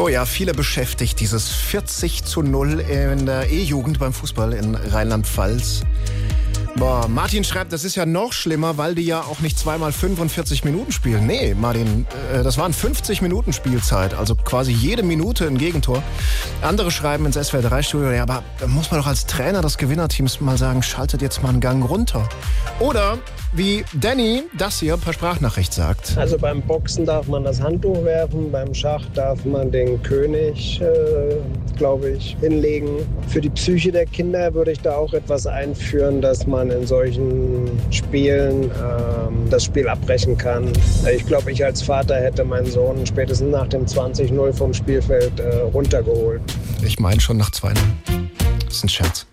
Oh ja, viele beschäftigt dieses 40:0 in der E-Jugend beim Fußball in Rheinland-Pfalz. Boah, Martin schreibt, das ist ja noch schlimmer, weil die ja auch nicht zweimal 45 Minuten spielen. Nee, Martin, das waren 50 Minuten Spielzeit, also quasi jede Minute ein Gegentor. Andere schreiben ins SWR3-Studio, ja, aber da muss man doch als Trainer des Gewinnerteams mal sagen, schaltet jetzt mal einen Gang runter. Oder wie Danny das hier per Sprachnachricht sagt. Also beim Boxen darf man das Handtuch werfen, beim Schach darf man den König, glaube ich, hinlegen. Für die Psyche der Kinder würde ich da auch etwas einführen, dass man in solchen Spielen das Spiel abbrechen kann. Ich glaube, ich als Vater hätte meinen Sohn spätestens nach dem 20:0 vom Spielfeld runtergeholt. Ich meine schon nach 2:0. Das ist ein Scherz.